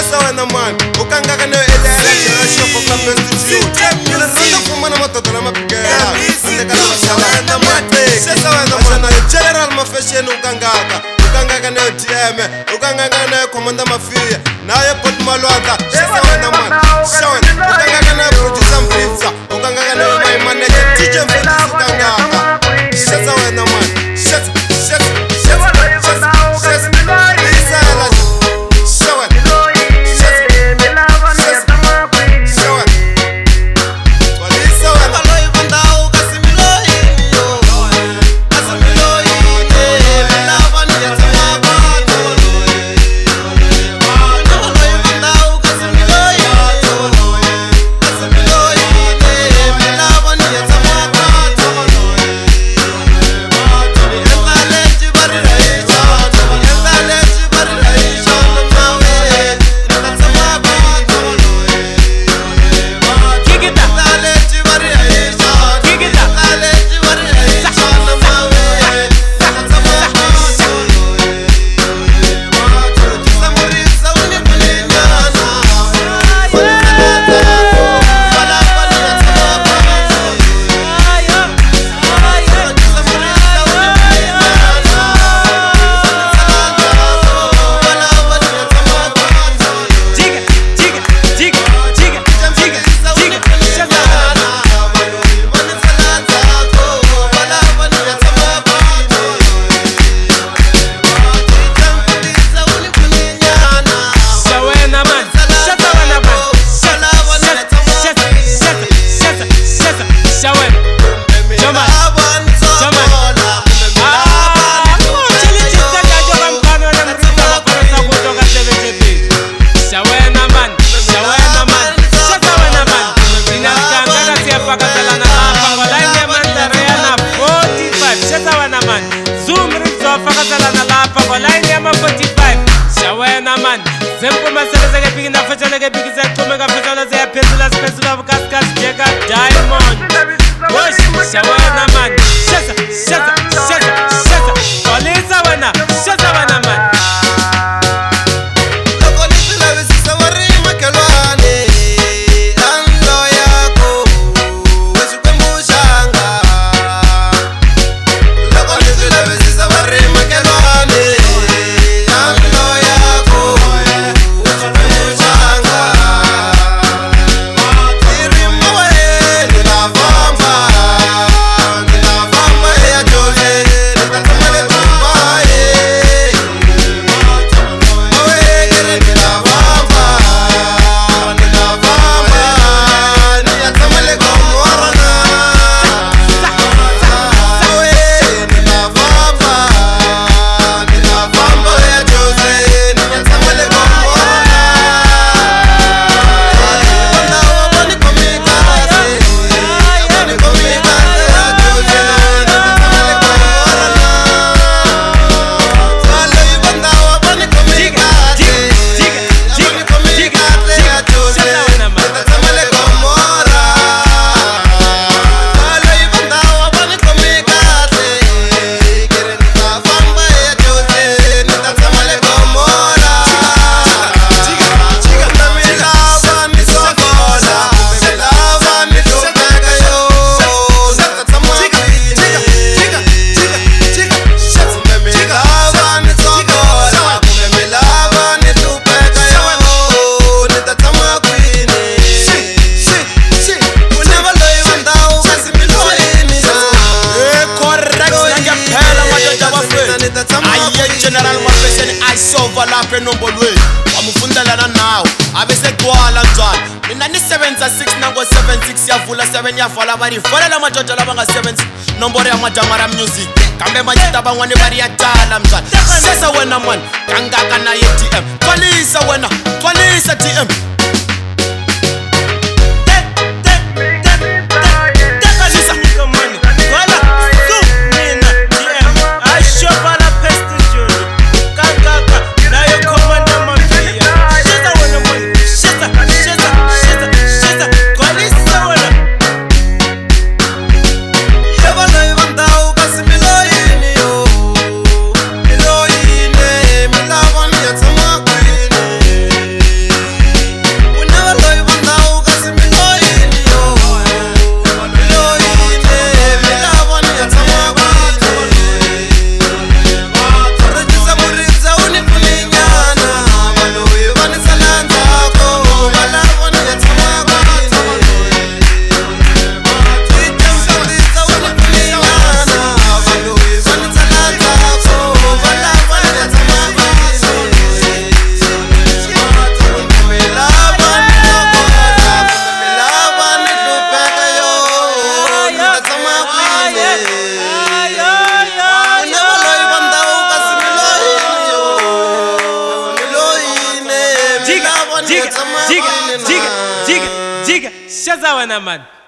Shesa wena man, ukanga kana elele jana shofo ka prostitute. Mina randa kumana matoto la mapigera. Ande kana mashala wena man. Shesa wena man, general mafashion ukangaka. Ukanga kana TM, ukanga kana komanda mafia. Naye pot malwaka. Shesa wena man. Shawan, ukanga kana producer mpizza. Ukanga kana my manager DJ Felix ukangaka. Shesa wena man. Shesa nombolwe wamufundela nawo abesegcwala njalo mina nisebenza 6 nango 76 yavula 7 yavala bari folela majojo labanga 7 nomboro ya Majamara Music kambe majita bangwane bari yatala mzala sasa wena man kangaka na ATM twalisa TM Ni ya tsamaya Jika, pele na. jika, jika, jika, shaza wena man.